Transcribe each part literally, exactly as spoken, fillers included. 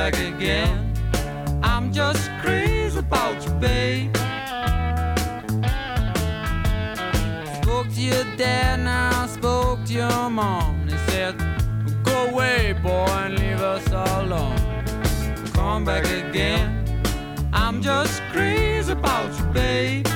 back again. I'm just crazy about you, babe. Spoke to your dad, now I spoke to your mom. They said, go away, boy, and leave us alone. Come back again. I'm just crazy about you, babe.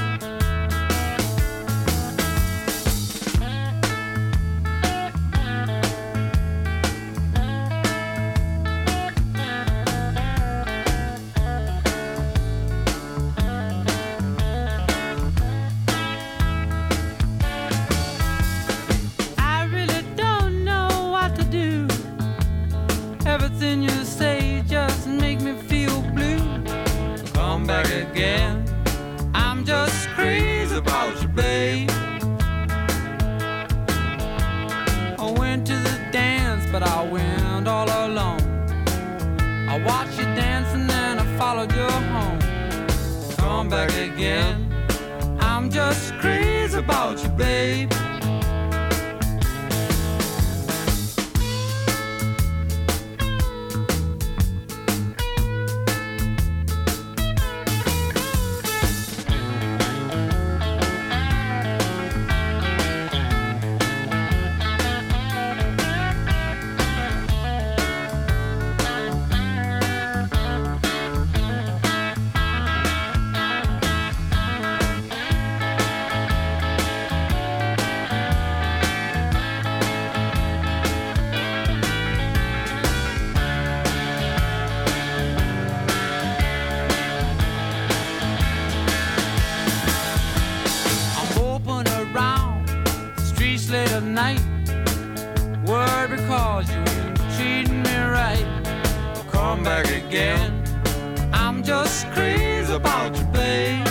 Everything you say just make me feel blue. Come back again. I'm just crazy about you, babe. I went to the dance, but I went all alone. I watched you dancing and I followed you home. Come back again. I'm just crazy about you, babe. Late at night, word because you ain't treating me right. Come back again. I'm just crazy about you, babe.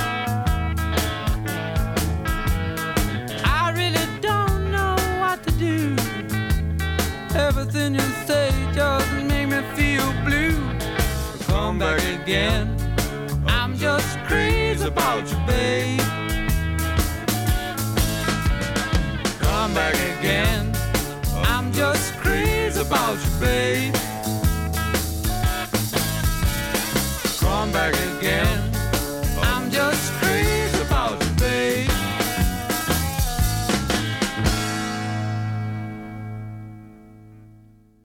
I really don't know what to do. Everything you say just make me feel blue. Come back again. I'm just crazy about you, babe. Come back again. I'm just crazy about you, babe. Come back again.